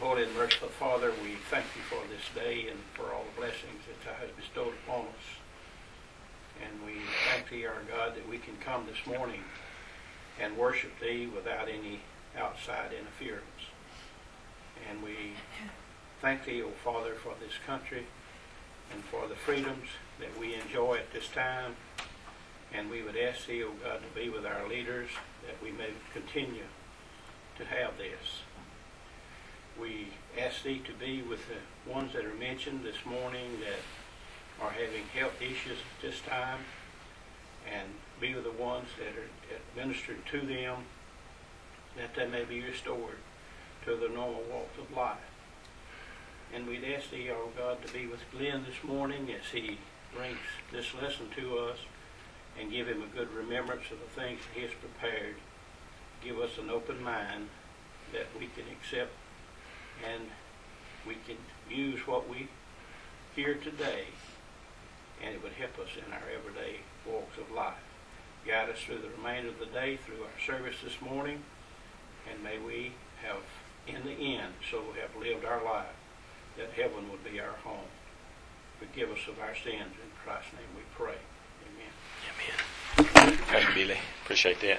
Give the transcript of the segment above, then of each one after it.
Holy and merciful Father, we thank you for this day and for all the blessings that thou hast bestowed upon us. And we thank thee, our God, that we can come this morning and worship thee without any outside interference. And we thank thee, O Father, for this country and for the freedoms that we enjoy at this time. And we would ask thee, O God, to be with our leaders, that we may continue to have this. We ask thee to be with the ones that are mentioned this morning that are having health issues at this time, and be with the ones that are administered to them, that they may be restored to the normal walk of life. And we'd ask thee, O God, to be with Glenn this morning as he brings this lesson to us, and give him a good remembrance of the things that he has prepared. Give us an open mind that we can accept and we can use what we hear today, and it would help us in our everyday walks of life. Guide us through the remainder of the day, through our service this morning, and may we have, in the end, so have lived our life, that heaven would be our home. Forgive us of our sins. In Christ's name we pray. Amen. Thank you, Billy. Appreciate that.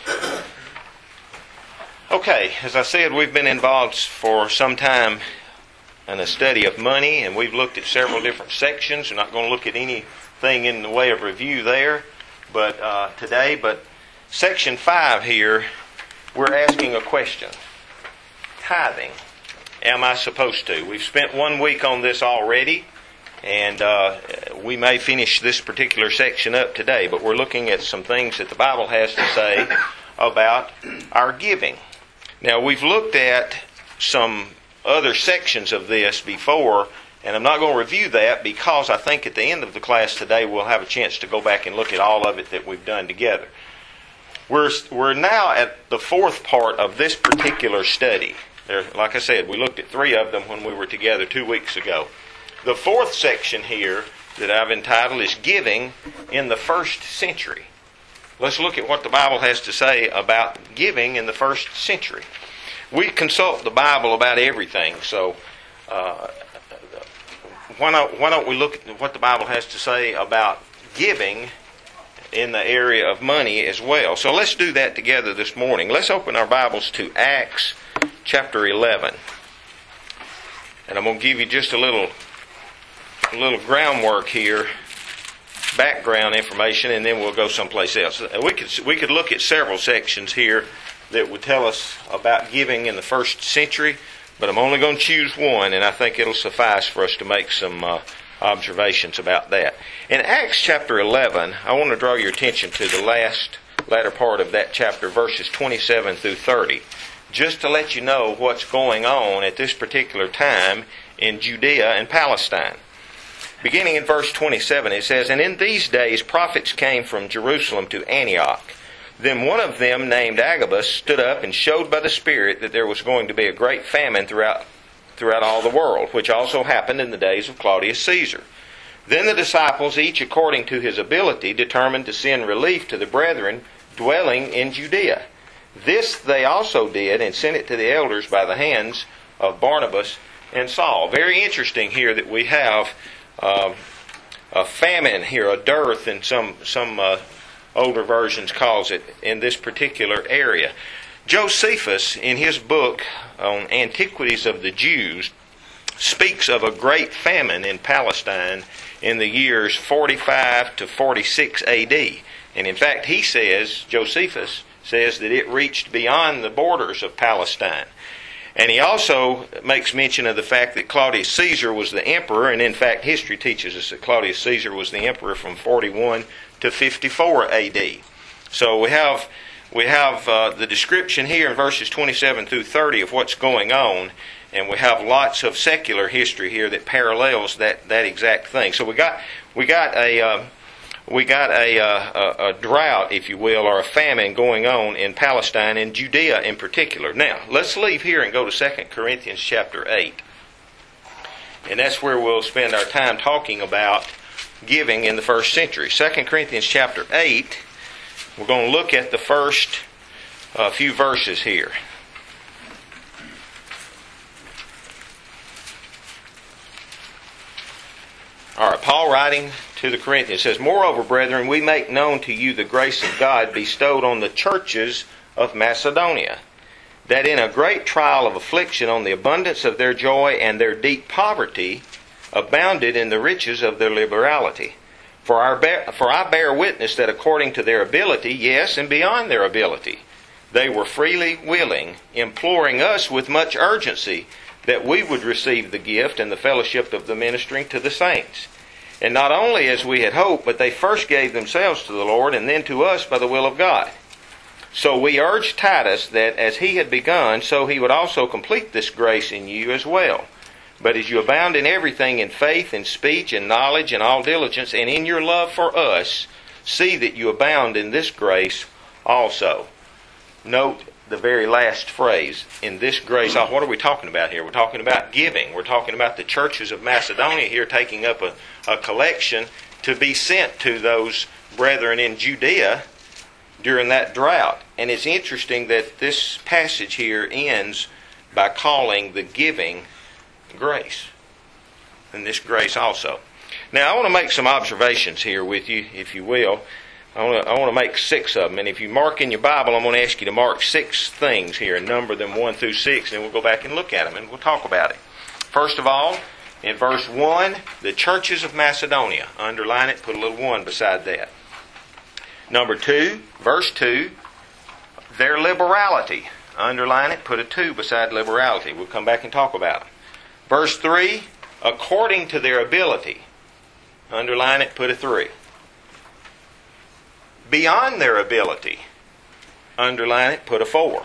Okay, as I said, we've been involved for some time in a study of money, and we've looked at several different sections. We're not going to look at anything in the way of review there today, but section 5 here, we're asking a question. Tithing. Am I supposed to? We've spent 1 week on this already, and we may finish this particular section up today, but we're looking at some things that the Bible has to say about our giving. Now, we've looked at some other sections of this before, and I'm not going to review that because I think at the end of the class today we'll have a chance to go back and look at all of it that we've done together. We're now at the fourth part of this particular study. Like I said, we looked at 3 of them when we were together 2 weeks ago. The fourth section here that I've entitled is Giving in the First Century. Let's look at what the Bible has to say about giving in the first century. We consult the Bible about everything, so why don't we look at what the Bible has to say about giving in the area of money as well. So let's do that together this morning. Let's open our Bibles to Acts chapter 11. And I'm going to give you just a little groundwork here, background information, and then we'll go someplace else. We could look at several sections here that would tell us about giving in the first century, but I'm only going to choose one, and I think it'll suffice for us to make some observations about that. In Acts chapter 11, I want to draw your attention to the latter part of that chapter, verses 27 through 30, just to let you know what's going on at this particular time in Judea and Palestine. Beginning in verse 27, it says, "And in these days prophets came from Jerusalem to Antioch. Then one of them, named Agabus, stood up and showed by the Spirit that there was going to be a great famine throughout all the world, which also happened in the days of Claudius Caesar. Then the disciples, each according to his ability, determined to send relief to the brethren dwelling in Judea. This they also did, and sent it to the elders by the hands of Barnabas and Saul." Very interesting here that we have a famine here, a dearth, and some older versions calls it, in this particular area. Josephus, in his book on Antiquities of the Jews, speaks of a great famine in Palestine in the years 45 to 46 AD. And in fact, Josephus says that it reached beyond the borders of Palestine. And he also makes mention of the fact that Claudius Caesar was the emperor, and in fact history teaches us that Claudius Caesar was the emperor from 41 to 54 AD. So we have the description here in verses 27 through 30 of what's going on, and we have lots of secular history here that parallels that exact thing. So we got a drought, if you will, or a famine going on in Palestine and Judea in particular. Now, let's leave here and go to 2 Corinthians chapter 8. And that's where we'll spend our time talking about giving in the first century. 2 Corinthians chapter 8, we're going to look at the first few verses here. All right, Paul writing to the Corinthians says, "Moreover, brethren, we make known to you the grace of God bestowed on the churches of Macedonia, that in a great trial of affliction on the abundance of their joy and their deep poverty abounded in the riches of their liberality. For I bear witness that according to their ability, yes, and beyond their ability, they were freely willing, imploring us with much urgency that we would receive the gift and the fellowship of the ministering to the saints. And not only as we had hoped, but they first gave themselves to the Lord and then to us by the will of God. So we urged Titus that as he had begun, so he would also complete this grace in you as well. But as you abound in everything, in faith, in speech, in knowledge, in all diligence, and in your love for us, see that you abound in this grace also." Note the very last phrase, "in this grace." What are we talking about here? We're talking about giving. We're talking about the churches of Macedonia here taking up a collection to be sent to those brethren in Judea during that drought. And it's interesting that this passage here ends by calling the giving grace. And this grace also. Now I want to make some observations here with you, if you will. I want to make 6 of them. And if you mark in your Bible, I'm going to ask you to mark 6 things here and number them 1 through 6, and we'll go back and look at them and we'll talk about it. First of all, in verse 1, the churches of Macedonia. Underline it, put a little 1 beside that. Number 2, verse 2, their liberality. Underline it, put a 2 beside liberality. We'll come back and talk about them. Verse 3, according to their ability. Underline it, put a 3. Beyond their ability. Underline it, put a 4.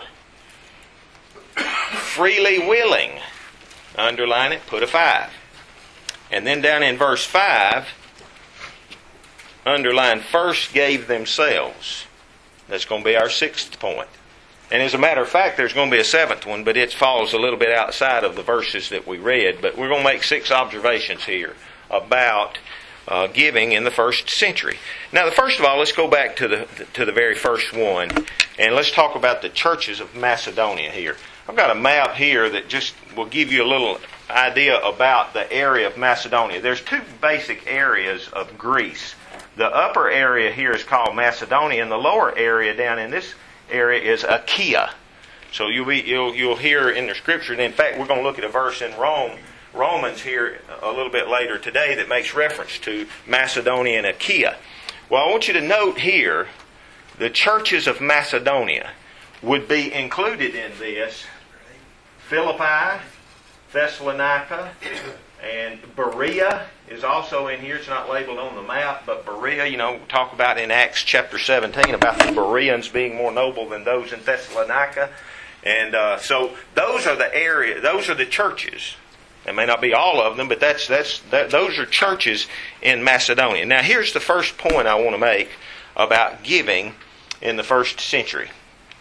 Freely willing. Underline it, put a 5. And then down in verse 5, underline first gave themselves. That's going to be our 6th point. And as a matter of fact, there's going to be a 7th one, but it falls a little bit outside of the verses that we read. But we're going to make 6 observations here about giving in the first century. Now, first of all, let's go back to the very first one, and let's talk about the churches of Macedonia here. I've got a map here that just will give you a little idea about the area of Macedonia. There's 2 basic areas of Greece. The upper area here is called Macedonia, and the lower area down in this area is Achaia. So you'll hear in the Scripture, and in fact, we're going to look at a verse in Romans here a little bit later today that makes reference to Macedonia and Achaia. Well, I want you to note here the churches of Macedonia would be included in this. Philippi, Thessalonica, and Berea is also in here. It's not labeled on the map, but Berea, we talk about in Acts chapter 17 about the Bereans being more noble than those in Thessalonica. And so those are the churches. It may not be all of them, but those are churches in Macedonia. Now, here's the first point I want to make about giving in the first century.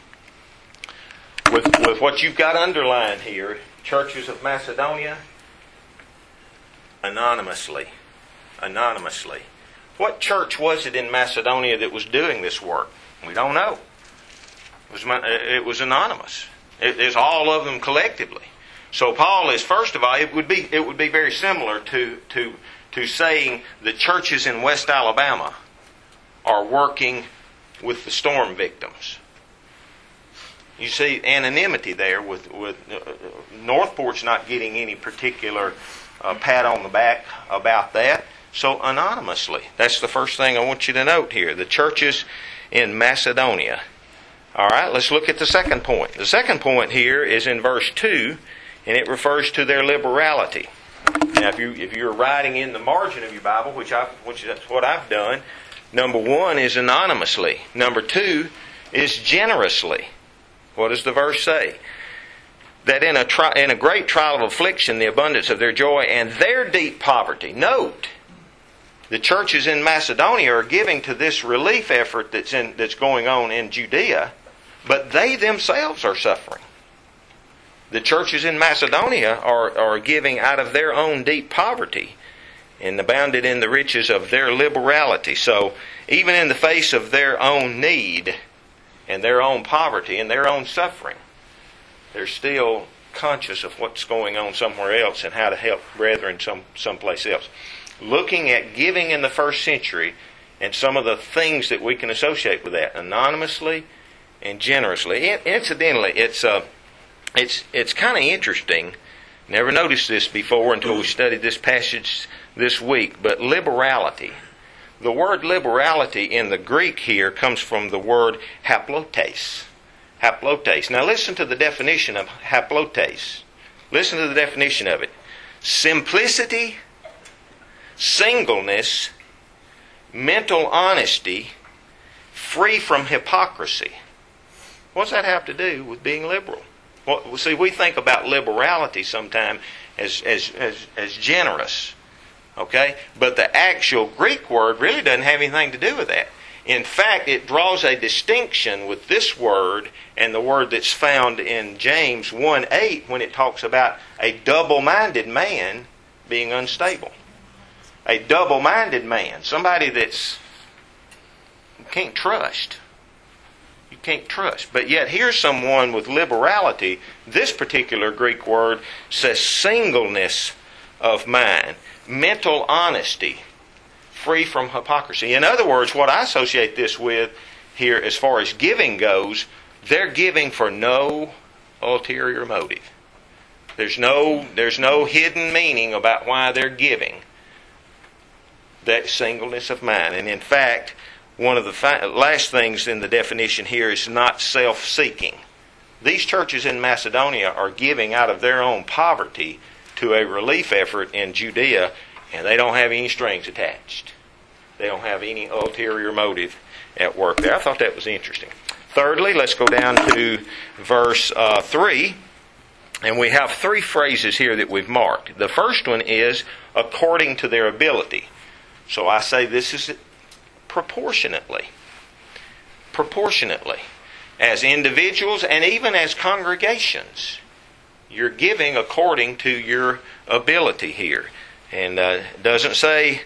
With what you've got underlined here, churches of Macedonia, anonymously. What church was it in Macedonia that was doing this work? We don't know. It was anonymous. It's all of them collectively. So Paul is, first of all, it would be very similar to saying the churches in West Alabama are working with the storm victims. You see anonymity there with Northport's not getting any particular pat on the back about that. So anonymously. That's the first thing I want you to note here. The churches in Macedonia. All right, let's look at the second point. The second point here is in verse 2, and it refers to their liberality. Now, if you're writing in the margin of your Bible, which that's what I've done, number 1 is anonymously. Number 2 is generously. What does the verse say? That in a great trial of affliction, the abundance of their joy and their deep poverty. Note, the churches in Macedonia are giving to this relief effort that's going on in Judea, but they themselves are suffering. The churches in Macedonia are giving out of their own deep poverty and abounded in the riches of their liberality. So even in the face of their own need and their own poverty and their own suffering, they're still conscious of what's going on somewhere else and how to help brethren someplace else. looking at giving in the first century and some of the things that we can associate with that, anonymously and generously. Incidentally, it's kind of interesting. Never noticed this before until we studied this passage this week. But liberality. The word liberality in the Greek here comes from the word haplotes. Haplotes. Now listen to the definition of haplotes. Listen to the definition of it. Simplicity, singleness, mental honesty, free from hypocrisy. What's that have to do with being liberal? Well, see, we think about liberality sometimes as generous, okay? But the actual Greek word really doesn't have anything to do with that. In fact, it draws a distinction with this word and the word that's found in James 1:8 when it talks about a double-minded man being unstable. A double-minded man, somebody that's you can't trust. You can't trust. But yet here's someone with liberality. This particular Greek word says singleness of mind, mental honesty, free from hypocrisy. In other words, what I associate this with here as far as giving goes, they're giving for no ulterior motive. There's no hidden meaning about why they're giving. That singleness of mind. And in fact, one of the last things in the definition here is not self-seeking. These churches in Macedonia are giving out of their own poverty to a relief effort in Judea, and they don't have any strings attached. They don't have any ulterior motive at work there. I thought that was interesting. Thirdly, let's go down to verse 3, and we have three phrases here that we've marked. The first one is according to their ability. So I say this is proportionately. Proportionately. As individuals and even as congregations. You're giving according to your ability here. And doesn't say,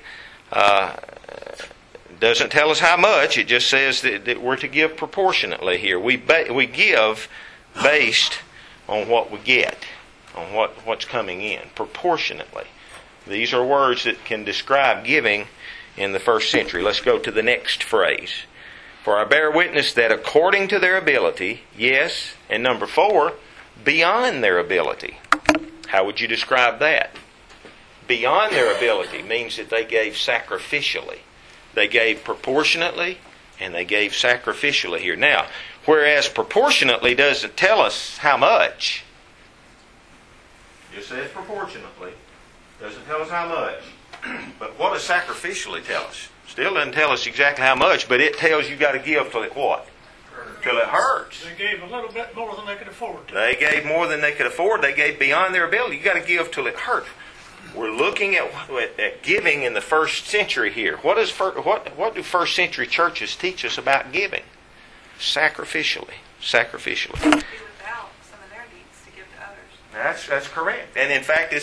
doesn't tell us how much. It just says that we're to give proportionately here. We give based on what we get, on what's coming in, proportionately. These are words that can describe giving in the first century. Let's go to the next phrase. For I bear witness that according to their ability, yes, and number 4, beyond their ability. How would you describe that? Beyond their ability means that they gave sacrificially. They gave proportionately, and they gave sacrificially here. Now, whereas proportionately doesn't tell us how much, it just says proportionately. Doesn't tell us how much. But what does sacrificially tell us? Still doesn't tell us exactly how much, but it tells you got to give till it what? Till it hurts. They gave a little bit more than they could afford to. They gave more than they could afford. They gave beyond their ability. You got to give till it hurts. We're looking at giving in the first century here. What do first century churches teach us about giving? Sacrificially. Sacrificially. Do without some of their needs to give to others. That's correct. And in fact,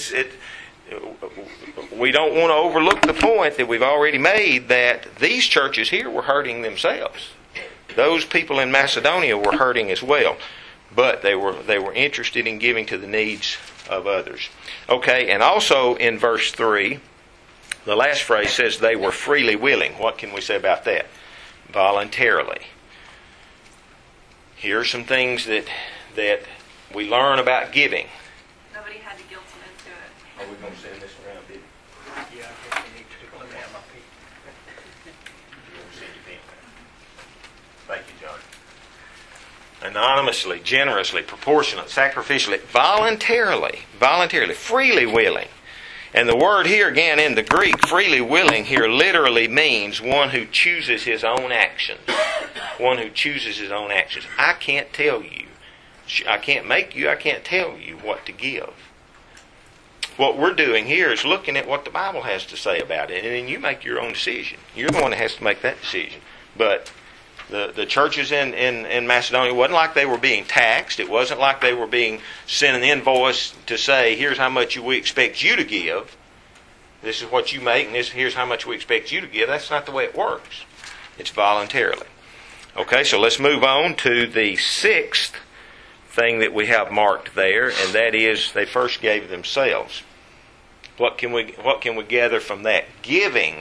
we don't want to overlook the point that we've already made that these churches here were hurting themselves. Those people in Macedonia were hurting as well. But they were interested in giving to the needs of others. Okay, and also in verse 3, the last phrase says they were freely willing. What can we say about that? Voluntarily. Here are some things that we learn about giving. Nobody had to guilt them into it. Are we going to send this around, Biddy? Yeah, I guess you need to let me have my feet. You're going to send your pen back. Thank you, John. Anonymously, generously, proportionately, sacrificially, voluntarily, freely willing. And the word here again in the Greek, freely willing, here literally means one who chooses his own actions. One who chooses his own actions. I can't tell you. I can't make you. I can't tell you what to give. What we're doing here is looking at what the Bible has to say about it, and then you make your own decision. You're the one that has to make that decision. But the churches in Macedonia, it wasn't like they were being taxed. It wasn't like they were being sent an invoice to say, here's how much we expect you to give. This is what you make, and here's how much we expect you to give. That's not the way it works. It's voluntarily. Okay, so let's move on to the 6th thing that we have marked there, and that is they first gave themselves. What can we gather from that? Giving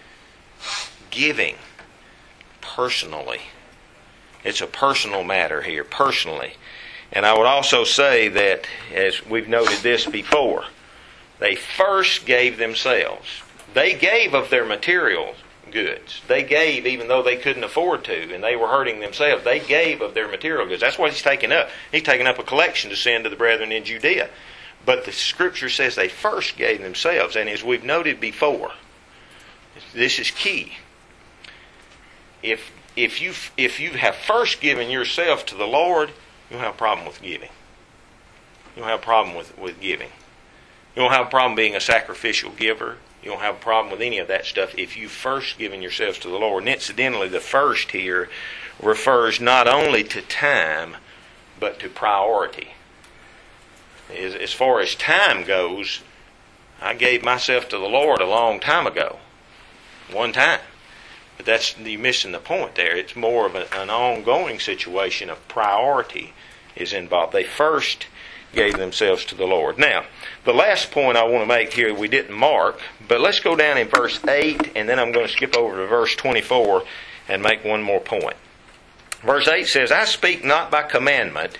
personally. It's a personal matter here, personally. And I would also say that, as we've noted this before, they first gave themselves. They gave of their material goods. They gave even though they couldn't afford to, and they were hurting themselves. They gave of their material goods. That's what he's taking up. He's taking up a collection to send to the brethren in Judea. But the Scripture says they first gave themselves. And as we've noted before, this is key. If you have first given yourself to the Lord, you don't have a problem with giving. You don't have a problem with giving. You don't have a problem being a sacrificial giver. You don't have a problem with any of that stuff if you've first given yourselves to the Lord. And incidentally, the first here refers not only to time, but to priority. As far as time goes, I gave myself to the Lord a long time ago. One time. But you're missing the point there. It's more of an ongoing situation of priority is involved. They first gave themselves to the Lord. Now, the last point I want to make here we didn't mark, but let's go down in verse 8, and then I'm going to skip over to verse 24 and make one more point. Verse 8 says, I speak not by commandment.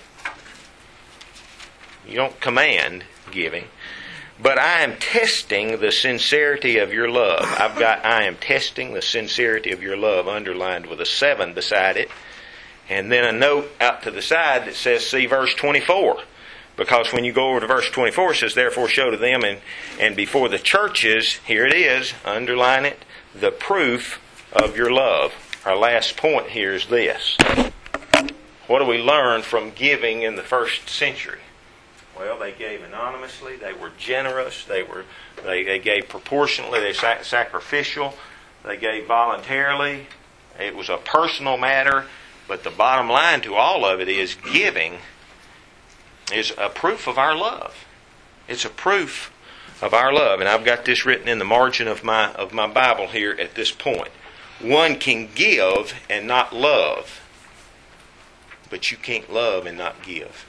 You don't command giving. But I am testing the sincerity of your love. I am testing the sincerity of your love underlined with a 7 beside it. And then a note out to the side that says, see verse 24. Because when you go over to verse 24, it says, therefore show to them and before the churches, here it is, underline it, the proof of your love. Our last point here is this. What do we learn from giving in the first century? Well, they gave anonymously, they were generous, they gave proportionately, they sacrificial, they gave voluntarily. It was a personal matter, but the bottom line to all of it is giving is a proof of our love. It's a proof of our love. And I've got this written in the margin of my Bible here at this point. One can give and not love, but you can't love and not give.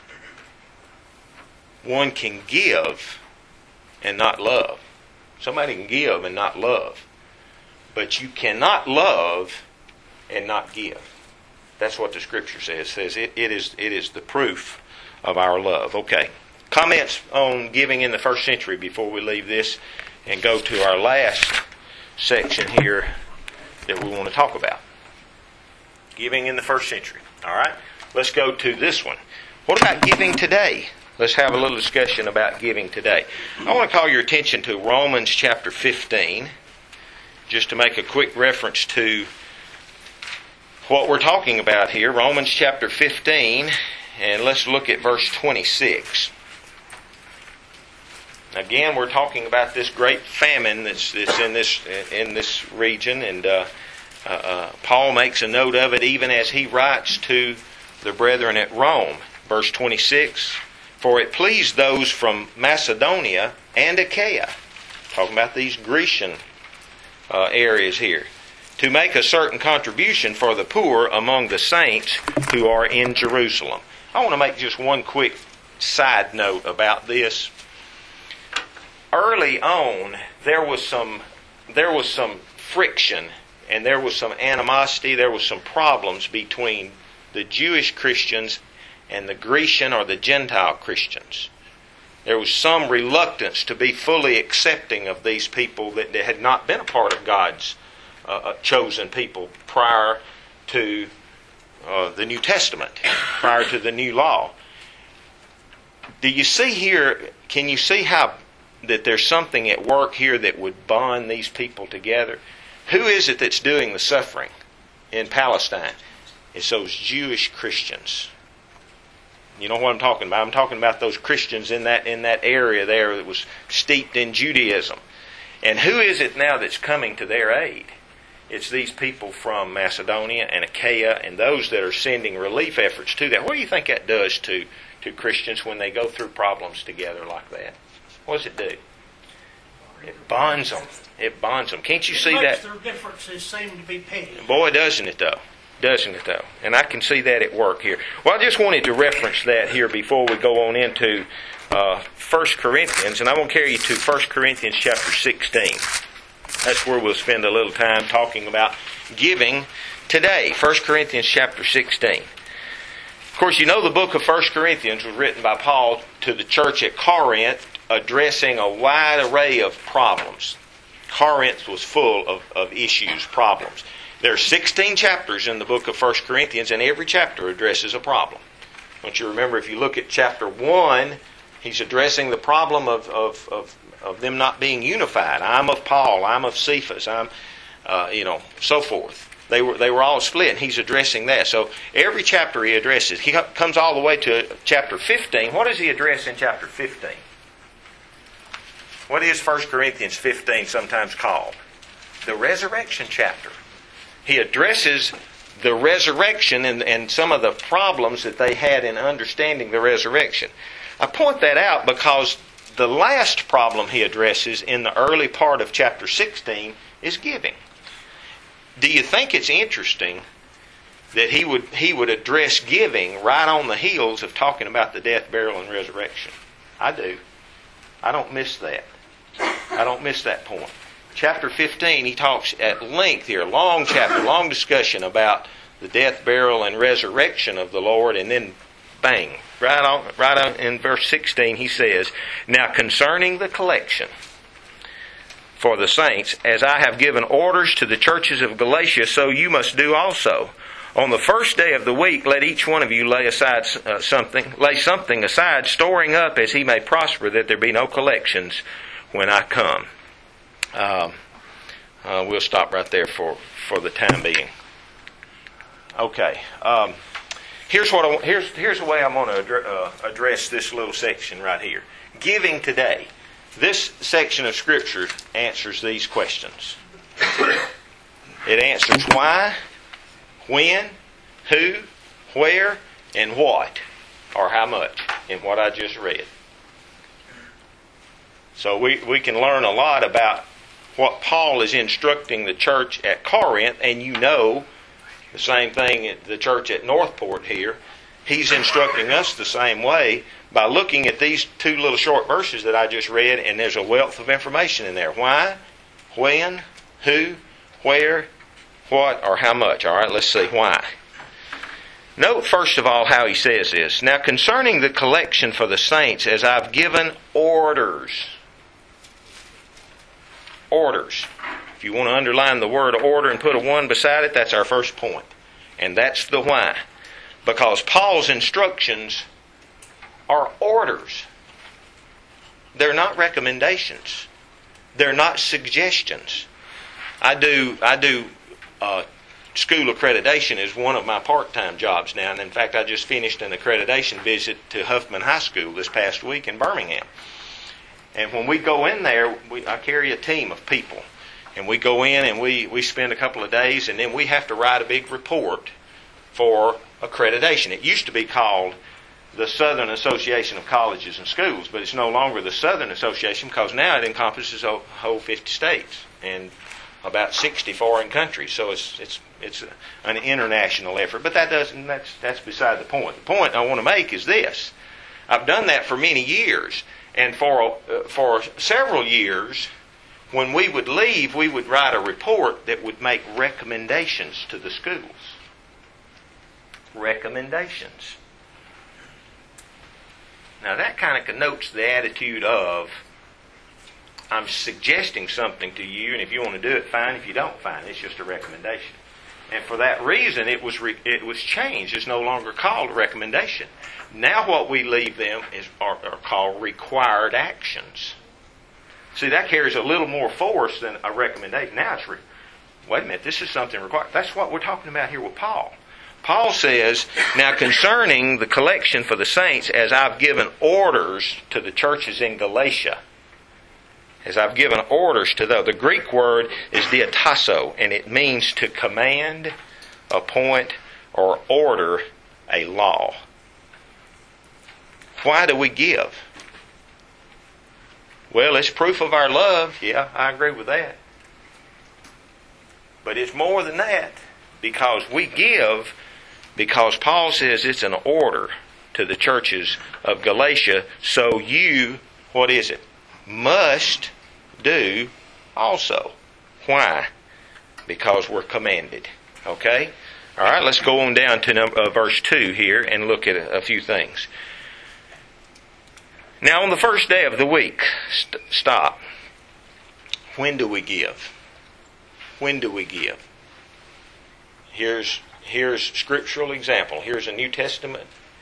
One can give and not love. Somebody can give and not love. But you cannot love and not give. That's what the Scripture says. It says it is the proof of our love. Okay. Comments on giving in the first century before we leave this and go to our last section here that we want to talk about. Giving in the first century. All right. Let's go to this one. What about giving today? Let's have a little discussion about giving today. I want to call your attention to Romans chapter 15, just to make a quick reference to what we're talking about here. Romans chapter 15, and let's look at verse 26. Again, we're talking about this great famine that's in this region, and Paul makes a note of it even as he writes to the brethren at Rome. Verse 26. For it pleased those from Macedonia and Achaia, talking about these Grecian areas here, to make a certain contribution for the poor among the saints who are in Jerusalem. I want to make just one quick side note about this. Early on, there was some friction and there was some animosity, there was some problems between the Jewish Christians and the Grecian or the Gentile Christians. There was some reluctance to be fully accepting of these people that had not been a part of God's chosen people prior to the New Testament, prior to the new law. Do you see here, can you see how that there's something at work here that would bond these people together? Who is it that's doing the suffering in Palestine? It's those Jewish Christians. You know what I'm talking about? I'm talking about those Christians in that area there that was steeped in Judaism. And who is it now that's coming to their aid? It's these people from Macedonia and Achaia and those that are sending relief efforts to that. What do you think that does to Christians when they go through problems together like that? What does it do? It bonds them. It bonds them. Can't you see that? Their differences seem to be petty. Boy, doesn't it though. Doesn't it though? And I can see that at work here. Well, I just wanted to reference that here before we go on into 1 Corinthians, and I'm going to carry you to 1 Corinthians chapter 16. That's where we'll spend a little time talking about giving today. 1 Corinthians chapter 16. Of course, you know the book of 1 Corinthians was written by Paul to the church at Corinth, addressing a wide array of problems. Corinth was full of issues, problems. There are 16 chapters in the book of 1 Corinthians, and every chapter addresses a problem. Don't you remember, if you look at chapter 1, he's addressing the problem of them not being unified. I'm of Paul, I'm of Cephas, I'm, so forth. They were all split, and he's addressing that. So every chapter he addresses. He comes all the way to chapter 15. What does he address in chapter 15? What is 1 Corinthians 15 sometimes called? The resurrection chapter. He addresses the resurrection and some of the problems that they had in understanding the resurrection. I point that out because the last problem he addresses in the early part of chapter 16 is giving. Do you think it's interesting that he would address giving right on the heels of talking about the death, burial, and resurrection? I do. I don't miss that. I don't miss that point. Chapter 15, he talks at length here, long chapter, long discussion about the death, burial, and resurrection of the Lord, and then bang, right on in verse 16 he says, "Now concerning the collection for the saints, as I have given orders to the churches of Galatia, so you must do also. On the first day of the week, let each one of you lay something aside, storing up as he may prosper, that there be no collections when I come." We'll stop right there for the time being. Okay. Here's the way I'm going to address this little section right here. Giving today. This section of Scripture answers these questions. It answers why, when, who, where, and what, or how much in what I just read. So we can learn a lot about what Paul is instructing the church at Corinth, and you know the same thing at the church at Northport here. He's instructing us the same way by looking at these two little short verses that I just read, and there's a wealth of information in there. Why, when, who, where, what, or how much. All right, let's see why. Note first of all how he says this. "Now concerning the collection for the saints, as I've given orders." Orders. If you want to underline the word order and put a 1 beside it, that's our first point. And that's the why. Because Paul's instructions are orders. They're not recommendations. They're not suggestions. I do school accreditation is one of my part-time jobs now. And in fact, I just finished an accreditation visit to Huffman High School this past week in Birmingham. And when we go in there, I carry a team of people. And we go in and we spend a couple of days, and then we have to write a big report for accreditation. It used to be called the Southern Association of Colleges and Schools, but it's no longer the Southern Association because now it encompasses a whole 50 states and about 60 foreign countries. So it's an international effort. But that's beside the point. The point I want to make is this. I've done that for many years. And for several years, when we would leave, we would write a report that would make recommendations to the schools. Recommendations. Now that kind of connotes the attitude of, I'm suggesting something to you, and if you want to do it, fine. If you don't, fine. It's just a recommendation. And for that reason, it was changed. It's no longer called a recommendation. Now what we leave them are called required actions. See, that carries a little more force than a recommendation. Now it's, wait a minute, this is something required. That's what we're talking about here with Paul. Paul says, "Now concerning the collection for the saints, as I've given orders to the churches in Galatia." As I've given orders to the Greek word is diatasso, and it means to command, appoint, or order a law. Why do we give? Well, it's proof of our love. Yeah, I agree with that. But it's more than that, because we give because Paul says it's an order to the churches of Galatia, so you, what is it? Must do also. Why? Because we're commanded. Okay? All right, let's go on down to verse 2 here and look at a few things. Now, on the first day of the week, stop. When do we give? When do we give? Here's scriptural example. Here's a New Testament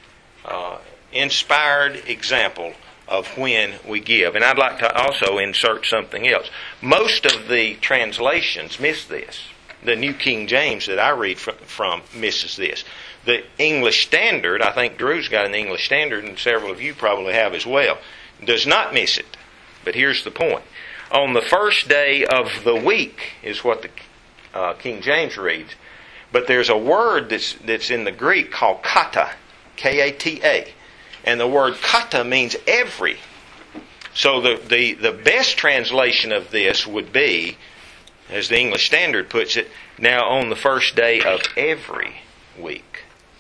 inspired example of when we give. And I'd like to also insert something else. Most of the translations miss this. The New King James that I read from misses this. The English Standard, I think Drew's got an English Standard, and several of you probably have as well, does not miss it. But here's the point. On the first day of the week is what the King James reads. But there's a word that's in the Greek called kata, K-A-T-A. And the word kata means every. So the best translation of this would be, as the English Standard puts it, now on the first day of every week.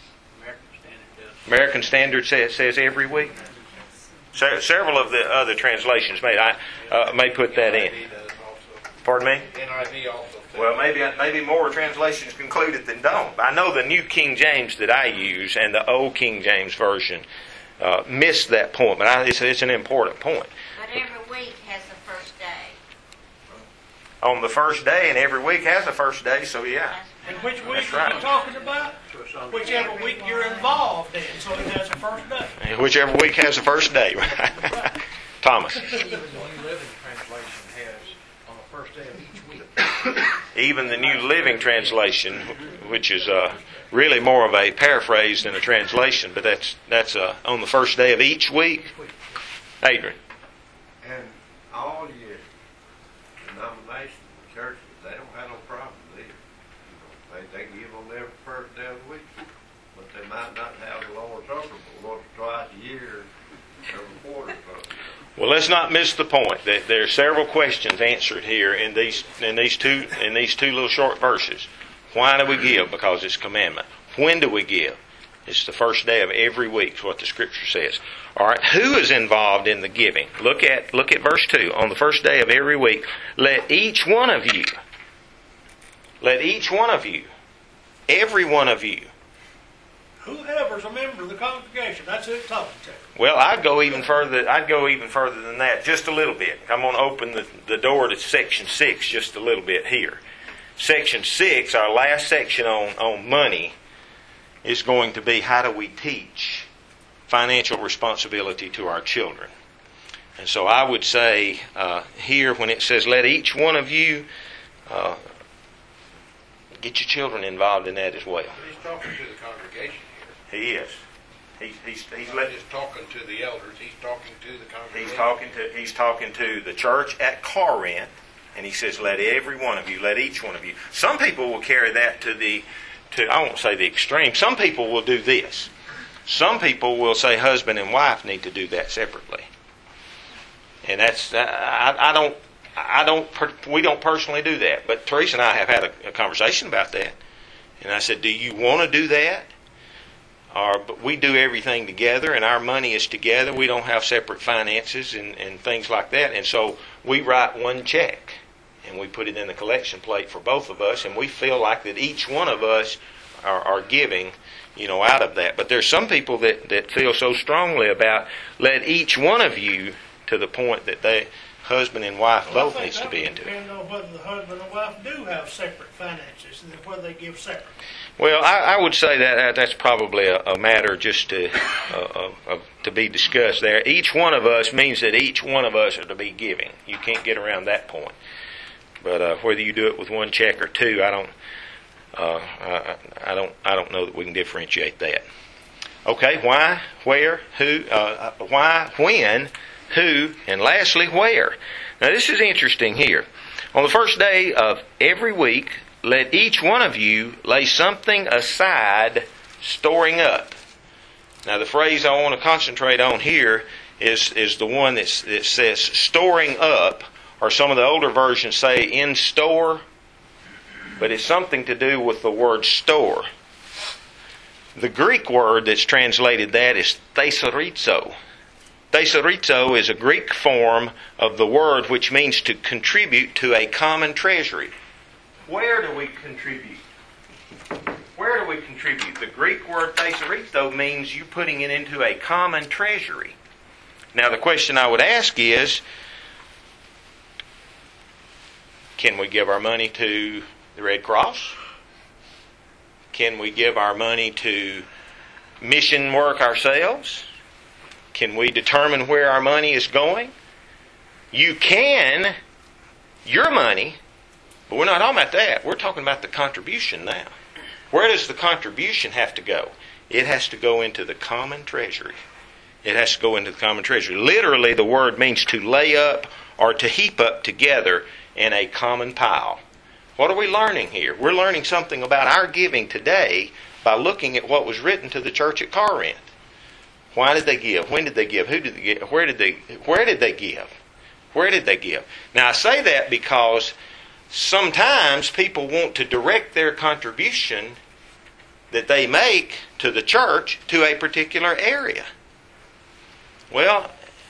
American Standard says every week. Several of the other translations may put that in. Pardon me? NIV also. Well, maybe more translations conclude it than don't. I know the New King James that I use and the Old King James Version miss that point, but it's an important point. But every week has the first day. On the first day, and every week has a first day, so yeah. And which week That's are right. you talking about? Whichever week you're involved in, so it has a first day. Whichever week has the first day. Thomas. Even the New Living Translation has on the first day of each week. Even the New Living Translation, which is really more of a paraphrase than a translation, but that's on the first day of each week. Adrian. And all your denominations and churches, they don't have no problem there. They give on every first day of the week. But they might not have the Lord's Supper but once or twice a year, every quarter. Well, let's not miss the point that there are several questions answered here in these two little short verses. Why do we give? Because it's commandment. When do we give? It's the first day of every week, is what the Scripture says. All right, who is involved in the giving? Look at verse 2. On the first day of every week, let each one of you, every one of you. Whoever's a member of the congregation, that's who it's talking to. Well, I'd go even further than that, just a little bit. I'm going to open the door to section 6 just a little bit here. Section 6, our last section on money, is going to be how do we teach financial responsibility to our children. And so I would say here when it says let each one of you get your children involved in that as well. He's talking to the congregation here. He is. He's not just talking to the elders. He's talking to the congregation. He's talking to the church at Corinth, and he says, "Let every one of you, let each one of you." Some people will carry that to I won't say the extreme. Some people will do this. Some people will say husband and wife need to do that separately, and that's we don't personally do that. But Teresa and I have had a conversation about that, and I said, "Do you want to do that?" But we do everything together, and our money is together. We don't have separate finances and things like that. And so we write one check, and we put it in the collection plate for both of us, and we feel like that each one of us are giving, out of that. But there's some people that feel so strongly about let each one of you, to the point that they, husband and wife, both needs to be into it. Depends on whether the husband and wife do have separate finances and whether they give separate. Well, I would say that's probably a matter just to be discussed there. Each one of us means that each one of us are to be giving. You can't get around that point. But whether you do it with one check or two, I don't know that we can differentiate that. Okay, why, where, who, why, when, who, and lastly, where. Now this is interesting here. On the first day of every week, let each one of you lay something aside, storing up. Now the phrase I want to concentrate on here is the one that says storing up, or some of the older versions say in store, but it's something to do with the word store. The Greek word that's translated that is thesorizo. Thesorizo is a Greek form of the word which means to contribute to a common treasury. Where do we contribute? Where do we contribute? The Greek word thesorizo means you putting it into a common treasury. Now the question I would ask is, can we give our money to the Red Cross? Can we give our money to mission work ourselves? Can we determine where our money is going? You can, your money, but we're not talking about that. We're talking about the contribution now. Where does the contribution have to go? It has to go into the common treasury. It has to go into the common treasury. Literally, the word means to lay up or to heap up together in a common pile. What are we learning here? We're learning something about our giving today by looking at what was written to the church at Corinth. Why did they give? When did they give? Who did they give? Where did they give? Where did they give? Now I say that because sometimes people want to direct their contribution that they make to the church to a particular area. Well,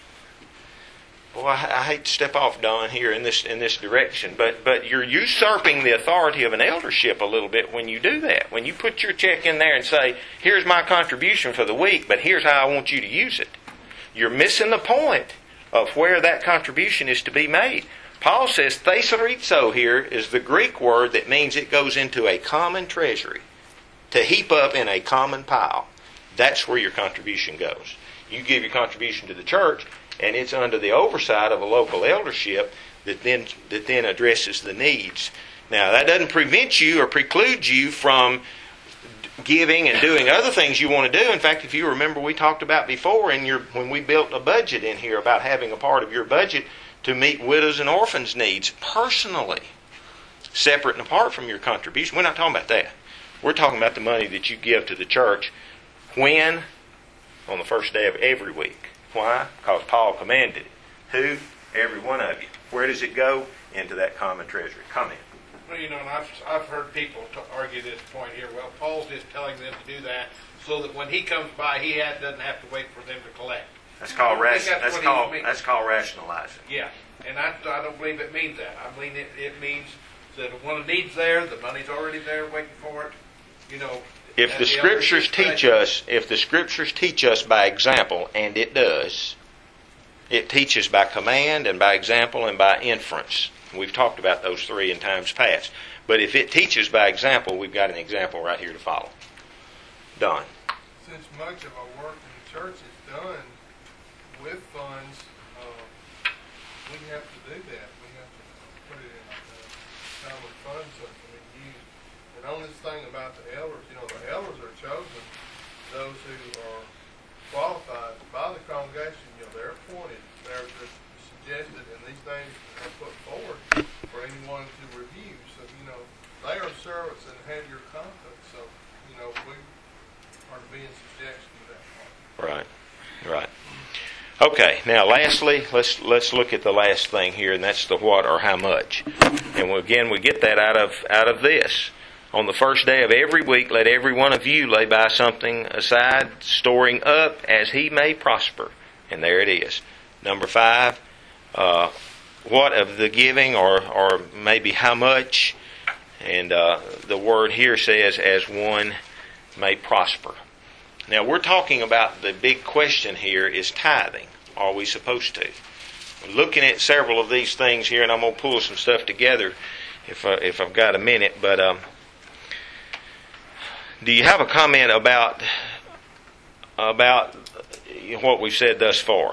boy, I hate to step off, Don, here in this direction, but you're usurping the authority of an eldership a little bit when you do that. When you put your check in there and say, here's my contribution for the week, but here's how I want you to use it. You're missing the point of where that contribution is to be made. Paul says thesorizo here is the Greek word that means it goes into a common treasury, to heap up in a common pile. That's where your contribution goes. You give your contribution to the church, and it's under the oversight of a local eldership that then addresses the needs. Now, that doesn't prevent you or preclude you from giving and doing other things you want to do. In fact, if you remember, we talked about before when we built a budget in here about having a part of your budget to meet widows and orphans' needs personally, separate and apart from your contribution. We're not talking about that. We're talking about the money that you give to the church when? On the first day of every week. Why? Because Paul commanded it. Who? Every one of you. Where does it go? Into that common treasury. Comment. Well, and I've heard people argue this point here. Well, Paul's just telling them to do that so that when he comes by, he doesn't have to wait for them to collect. That's called rationalizing. Yeah, and I don't believe it means that. I mean it means that when a need's there, the money's already there waiting for it. If the Scriptures teach us by example, and it does, it teaches by command and by example and by inference. We've talked about those three in times past. But if it teaches by example, we've got an example right here to follow. Don. Since much of our work in the church is done with funds, we have to do that. We have to put it in a common fund so it can be used. And on this thing about the elders, the elders are chosen, those who are qualified by the congregation. They're appointed. They're suggested, and these things are put forward for anyone to review. So, they are servants and have your confidence. So, we are to be in subjection to that part. Right. Okay, now lastly, let's look at the last thing here, and that's the what or how much. And again, we get that out of this. On the first day of every week, let every one of you lay by something aside, storing up as he may prosper. And there it is. Number 5, what of the giving, or maybe how much? And the word here says, as one may prosper. Now, we're talking about the big question here is tithing. Are we supposed to? We're looking at several of these things here, and I'm going to pull some stuff together if I've got a minute. But do you have a comment about what we've said thus far?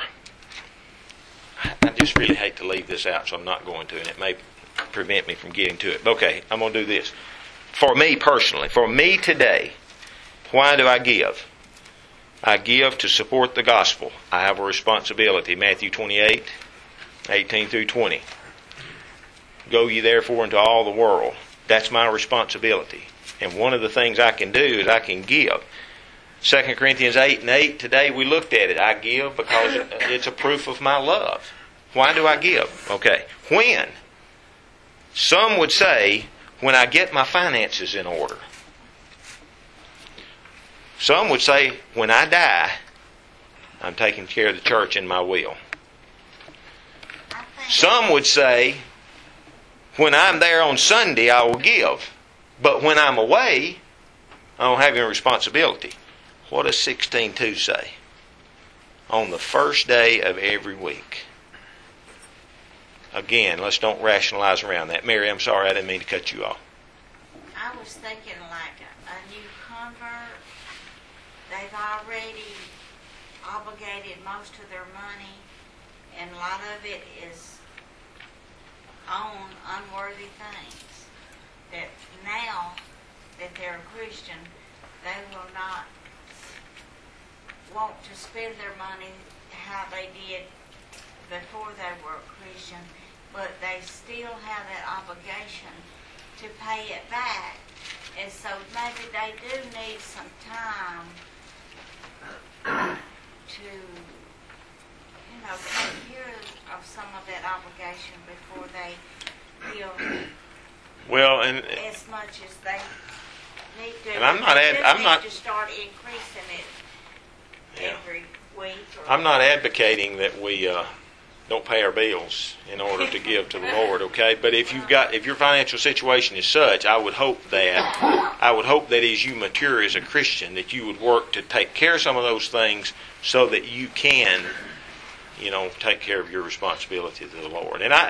I just really hate to leave this out, so I'm not going to, and it may prevent me from getting to it. Okay, I'm going to do this. For me personally, for me today, why do I give? I give to support the gospel. I have a responsibility. Matthew 28, 18 through 20. Go ye therefore into all the world. That's my responsibility. And one of the things I can do is I can give. 2 Corinthians 8 and 8, today we looked at it. I give because it's a proof of my love. Why do I give? Okay. When? Some would say, when I get my finances in order. Some would say, when I die, I'm taking care of the church in my will. I think Some would say, when I'm there on Sunday, I will give. But when I'm away, I don't have any responsibility. What does 16:2 say? On the first day of every week. Again, let's don't rationalize around that. Mary, I'm sorry, I didn't mean to cut you off. I was thinking like a new convert, they've already obligated most of their money, and a lot of it is on unworthy things. That now that they're a Christian, they will not want to spend their money how they did before they were a Christian, but they still have that obligation to pay it back. And so maybe they do need some time to, take care of some of that obligation before they give Well, and as much as they need to. And I'm not They do need not- to start increasing it Yeah. every week. I'm not advocating that we don't pay our bills in order to give to the Lord, okay? But if your financial situation is such, I would hope that as you mature as a Christian, that you would work to take care of some of those things so that you can, take care of your responsibility to the Lord. And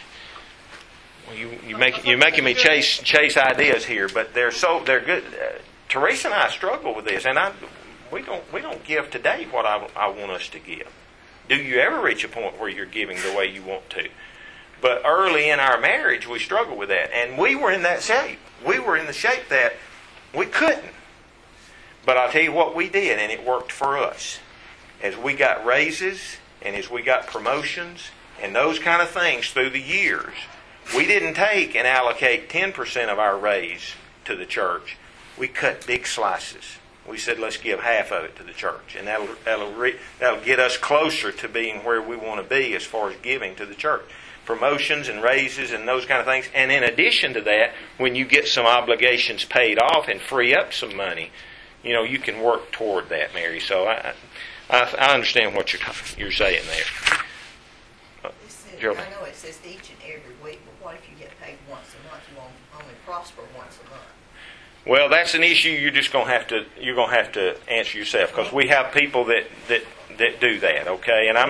you're making me chase ideas here, but they're good. Teresa and I struggle with this, and we don't give today what I want us to give. Do you ever reach a point where you're giving the way you want to? But early in our marriage, we struggled with that, and we were in that shape. We were in the shape that we couldn't. But I'll tell you what we did, and it worked for us. As we got raises, and as we got promotions, and those kind of things through the years, we didn't take and allocate 10% of our raise to the church. We cut big slices. We said, let's give half of it to the church. And that'll get us closer to being where we want to be as far as giving to the church. Promotions and raises and those kind of things. And in addition to that, when you get some obligations paid off and free up some money, you can work toward that, Mary. So I understand what you're saying there. Gerald. I know it says each and every week, but what if you get paid once a month? You won't only prosper once a month. Well, that's an issue you're going to have to answer yourself, because we have people that do that, okay? And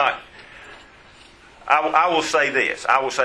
I will say this.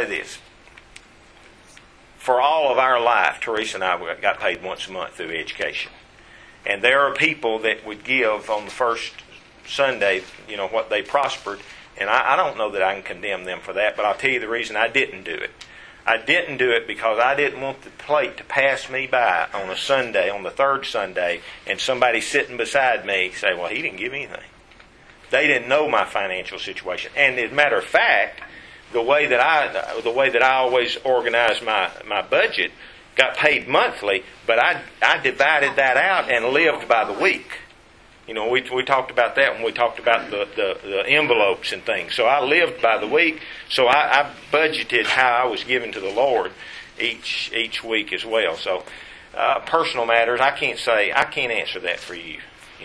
For all of our life, Teresa and I got paid once a month through education. And there are people that would give on the first Sunday, what they prospered. And I don't know that I can condemn them for that, but I'll tell you the reason I didn't do it. I didn't do it because I didn't want the plate to pass me by on a Sunday, on the third Sunday, and somebody sitting beside me say, well, he didn't give anything. They didn't know my financial situation. And as a matter of fact, the way that I always organized my budget, got paid monthly, but I divided that out and lived by the week. We talked about that when we talked about the envelopes and things. So I lived by the week. So I budgeted how I was giving to the Lord each week as well. So personal matters, I can't answer that for you.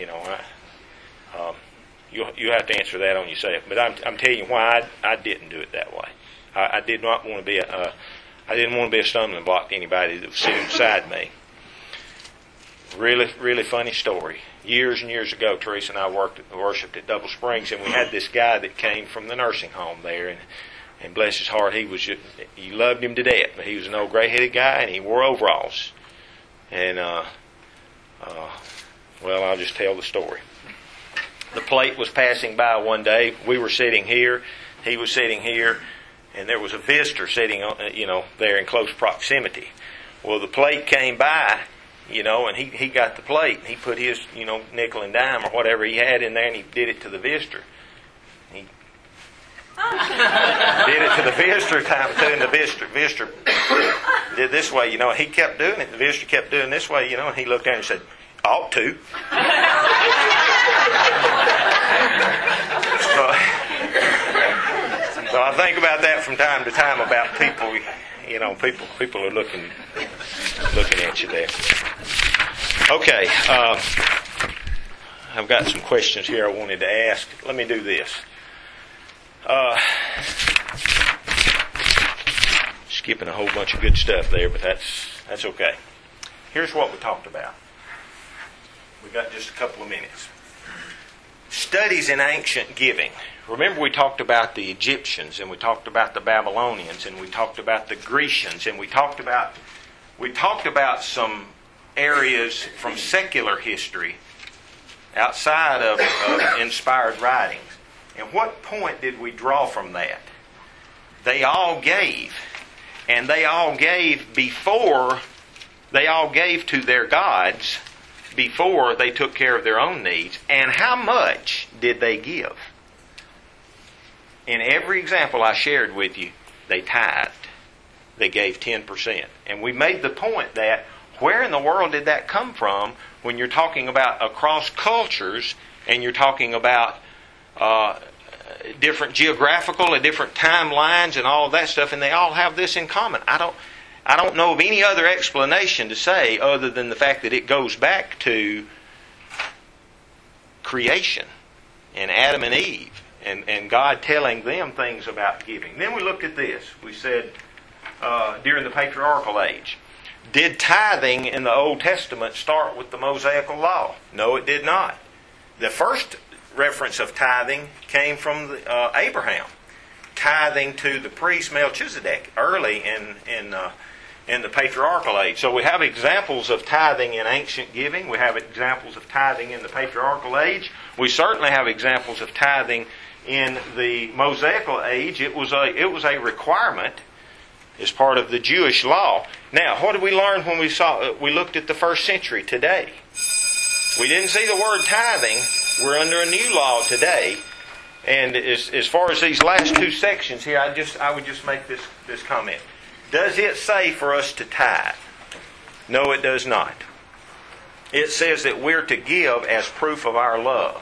You have to answer that on yourself. But I'm telling you why I didn't do it that way. I did not want to be I didn't want to be a stumbling block to anybody that was sitting beside me. Really, really funny story. Years and years ago, Teresa and I worshipped at Double Springs, and we had this guy that came from the nursing home there, and bless his heart, he loved him to death, but he was an old gray-headed guy, and he wore overalls. And, I'll just tell the story. The plate was passing by one day. We were sitting here. He was sitting here, and there was a visitor sitting, there in close proximity. Well, the plate came by, and he got the plate. He put his, nickel and dime or whatever he had in there, and he did it to the visitor. He did it to the visitor time too, and the visitor did this way, he kept doing it. The visitor kept doing this way, and he looked at him and said, ought to. So I think about that from time to time about people, people are looking at you there. Okay, I've got some questions here I wanted to ask. Let me do this. Skipping a whole bunch of good stuff there, but that's okay. Here's what we talked about. We got just a couple of minutes. Studies in ancient giving. Remember, we talked about the Egyptians, and we talked about the Babylonians, and we talked about the Grecians, and we talked about some areas from secular history outside of inspired writings. And what point did we draw from that? They all gave. And they all gave before, they all gave to their gods before they took care of their own needs. And how much did they give? In every example I shared with you, they tithed. They gave 10%. And we made the point that where in the world did that come from when you're talking about across cultures and you're talking about different geographical and different timelines and all of that stuff, and they all have this in common. I don't know of any other explanation to say other than the fact that it goes back to creation and Adam and Eve and God telling them things about giving. Then we looked at this. We said during the patriarchal age, did tithing in the Old Testament start with the Mosaical law? No, it did not. The first reference of tithing came from Abraham, tithing to the priest Melchizedek early in the patriarchal age. So we have examples of tithing in ancient giving. We have examples of tithing in the patriarchal age. We certainly have examples of tithing in the Mosaical age. It was a requirement as part of the Jewish law. Now, what did we learn when we looked at the first century today? We didn't see the word tithing. We're under a new law today. And as far as these last two sections here, I would just make this comment. Does it say for us to tithe? No, it does not. It says that we're to give as proof of our love.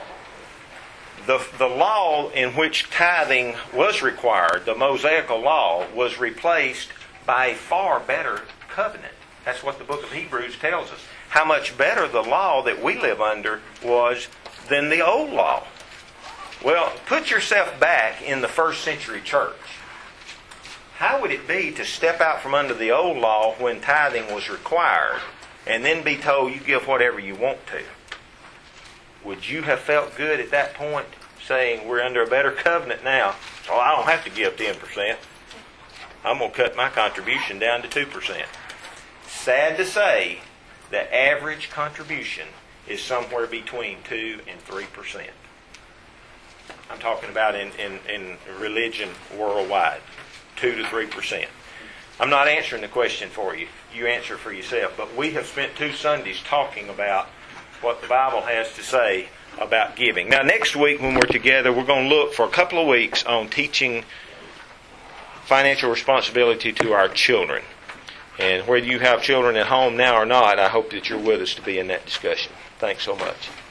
The law in which tithing was required, the Mosaical law, was replaced by a far better covenant. That's what the book of Hebrews tells us. How much better the law that we live under was than the old law. Well, put yourself back in the first century church. How would it be to step out from under the old law when tithing was required and then be told you give whatever you want to? Would you have felt good at that point saying we're under a better covenant now? Oh, I don't have to give 10%. I'm going to cut my contribution down to 2%. Sad to say, the average contribution is somewhere between 2 and 3%. I'm talking about in religion worldwide, 2 to 3%. I'm not answering the question for you. You answer for yourself. But we have spent 2 Sundays talking about what the Bible has to say about giving. Now, next week when we're together, we're going to look for a couple of weeks on teaching financial responsibility to our children. And whether you have children at home now or not, I hope that you're with us to be in that discussion. Thanks so much.